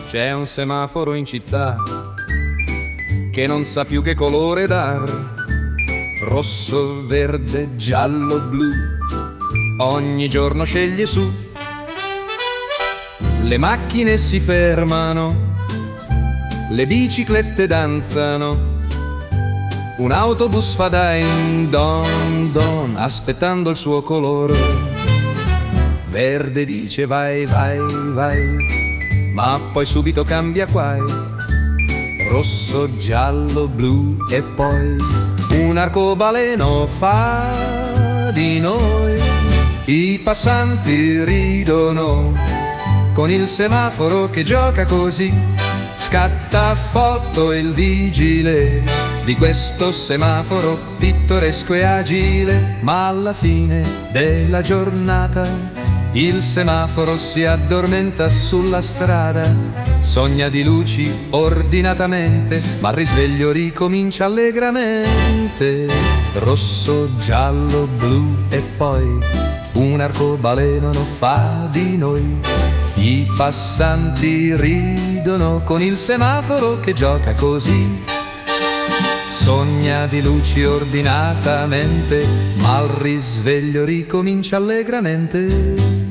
C'è un semaforo in città che non sa più che colore dar. Rosso, verde, giallo, blu, ogni giorno sceglie su. Le macchine si fermano, le biciclette danzano, un autobus fa da in don don aspettando il suo colore. Verde dice vai, vai, vai, ma poi subito cambia guai. Rosso, giallo, blu e poi un arcobaleno fa di noi. I passanti ridono con il semaforo che gioca così. Scatta foto il vigile di questo semaforo pittoresco e agile. Ma alla fine della giornata il semaforo si addormenta sulla strada, sogna di luci ordinatamente, ma al risveglio ricomincia allegramente. Rosso, giallo, blu e poi un arcobaleno fa di noi. I passanti ridono con il semaforo che gioca così. Sogna di luci ordinatamente, ma al risveglio ricomincia allegramente.